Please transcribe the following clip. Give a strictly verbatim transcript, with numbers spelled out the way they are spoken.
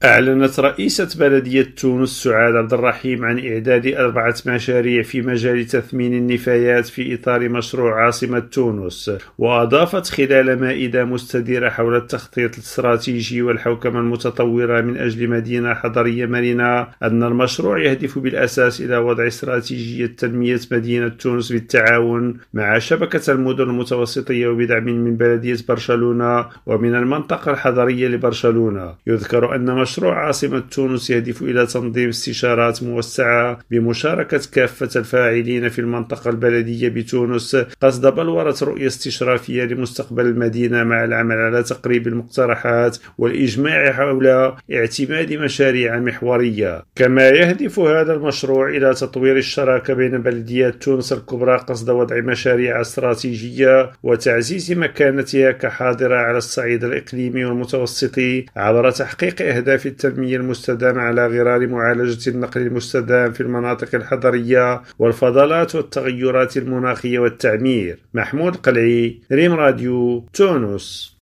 أعلنت رئيسة بلدية تونس سعاد عبد الرحيم عن إعداد أربعة مشاريع في مجال تثمين النفايات في إطار مشروع عاصمة تونس، وأضافت خلال مائدة مستديرة حول التخطيط الاستراتيجي والحوكمة المتطورة من أجل مدينة حضرية مرنة أن المشروع يهدف بالأساس إلى وضع استراتيجية تنمية مدينة تونس بالتعاون مع شبكة المدن المتوسطية وبدعم من بلدية برشلونة ومن المنطقة الحضرية لبرشلونة. يذكر أن مشروع عاصمة تونس يهدف إلى تنظيم استشارات موسعة بمشاركة كافة الفاعلين في المنطقة البلدية بتونس قصد بلورة رؤية استشرافية لمستقبل المدينة مع العمل على تقريب المقترحات والإجماع حول اعتماد مشاريع محورية. كما يهدف هذا المشروع إلى تطوير الشراكة بين بلديات تونس الكبرى قصد وضع مشاريع استراتيجية وتعزيز مكانتها كحاضرة على الصعيد الإقليمي والمتوسطي عبر تحقيق أهداف في التنمية المستدامة على غرار معالجة النقل المستدام في المناطق الحضرية والفضلات والتغيرات المناخية والتعمير. محمود قلعي، ريم راديو، تونس.